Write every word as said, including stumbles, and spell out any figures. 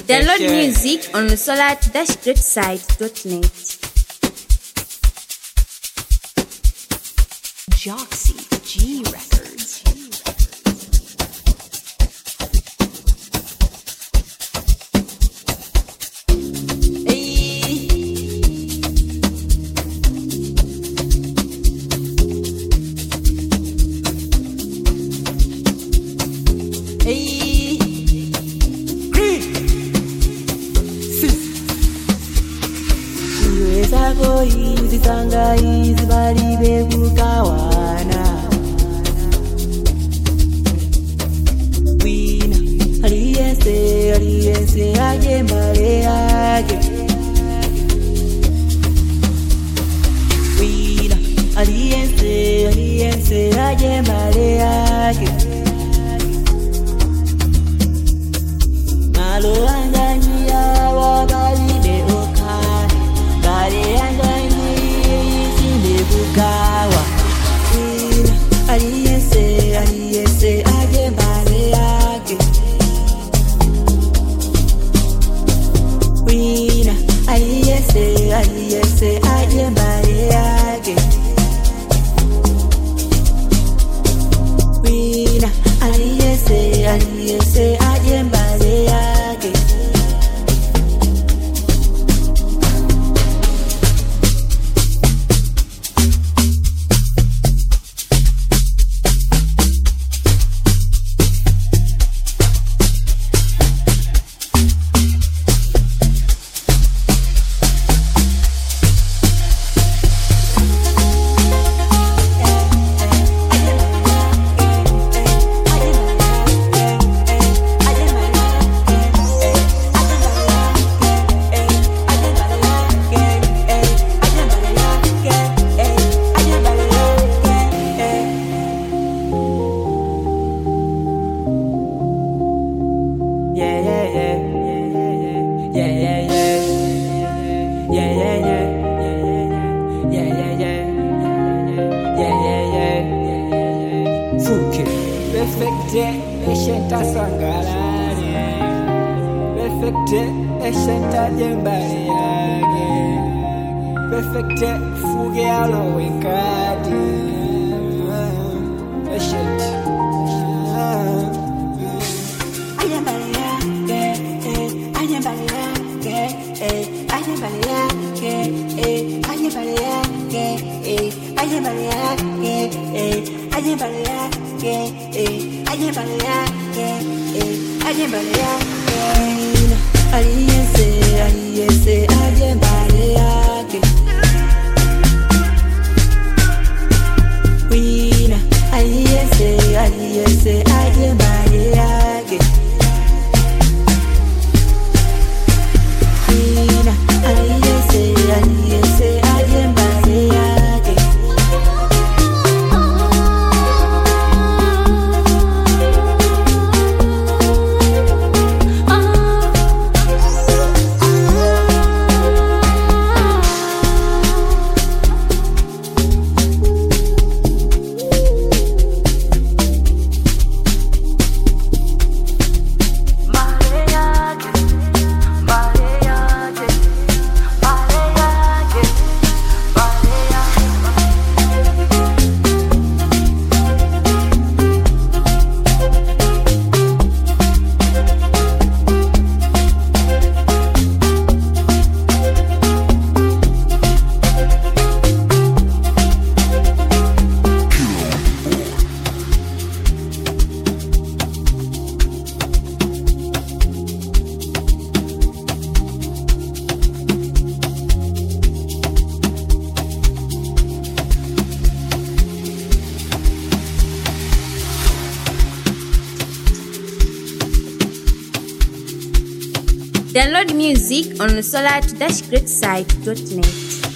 Download music on solar dash great site dot net. Joxy G Records. Izitanga izibalibe kukawana wina aliyese aliyese aje mbale yake wina aliyese aliyese aje mbale yake malo anganyia wabalibe oka bale anganyia Gawa wina aliyese aliyese aje mbale yake wina aliyese aliyese aje mbale yake wina aliyese aliyese aje mbale yake Perfecte, eshenta sangalare. Perfecte, eshenta jembali yage. Perfecte, fuge alo wenkadi. Eshent. Ajembali yake, ajembali yake, ajembali yake, ajembali yake, ajembali yake, ajembali yake. Aje mbale yake, aje mbale yake, aliyese, aliyese, aje mbale yake, wina, aliyese, aliyese, aje mbale yake, wina, aliyese, aliyese, aje mbale yake. Download music on solar dash great site dot net.